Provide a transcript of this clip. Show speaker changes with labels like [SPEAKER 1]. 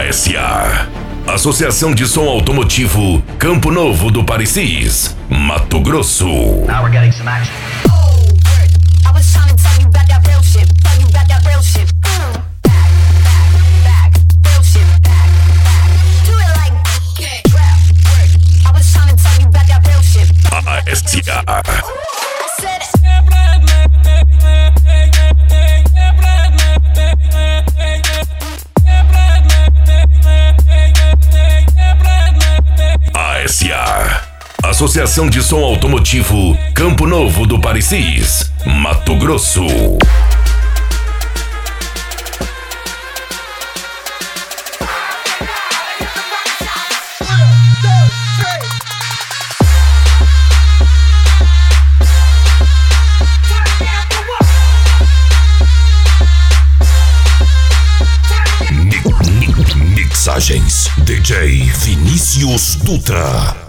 [SPEAKER 1] ASA, Associação de Som Automotivo Campo Novo do Parecis, Mato Grosso.
[SPEAKER 2] Now we're getting some action.
[SPEAKER 3] I was trying to tell you about that real shit. Tell you about that real shit. Back. Real shit. Back. Do it like rap. Work. I was trying to tell you about that real shit.
[SPEAKER 1] ASA.
[SPEAKER 3] I said it.
[SPEAKER 1] ASA, Associação de Som Automotivo Campo Novo do Parecis, Mato Grosso. Mixagens DJ Vinícius Dutra.